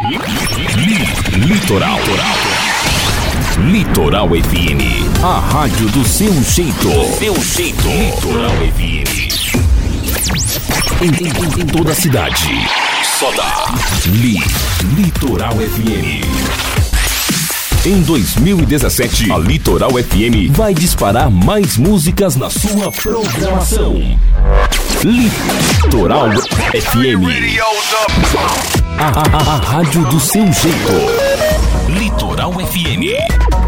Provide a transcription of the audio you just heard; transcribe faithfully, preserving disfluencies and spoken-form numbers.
Litoral. Litoral F M, a rádio do seu jeito. Do seu jeito. Litoral F M. Em, em, em toda a cidade. Só dá Li, Litoral F M. Em dois mil e dezessete, a Litoral F M vai disparar mais músicas na sua programação. Litoral F M. A, a, a, a rádio do seu jeito. Litoral F M.